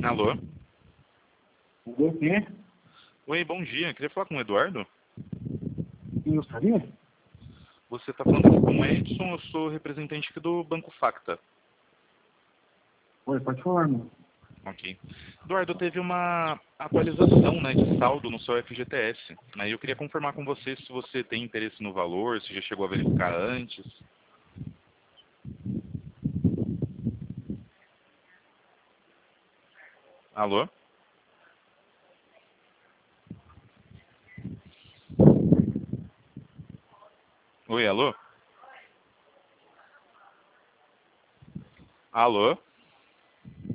Alô? Entendeu quem é? Oi, bom dia. Queria falar com o Eduardo. Quem gostaria? Você está falando aqui com o Edson, eu sou representante aqui do Banco Facta. Oi, pode falar, meu. Ok. Eduardo, teve uma atualização, né, de saldo no seu FGTS. Aí eu queria confirmar com você se você tem interesse no valor, se já chegou a verificar antes. Alô? Oi, alô? Alô?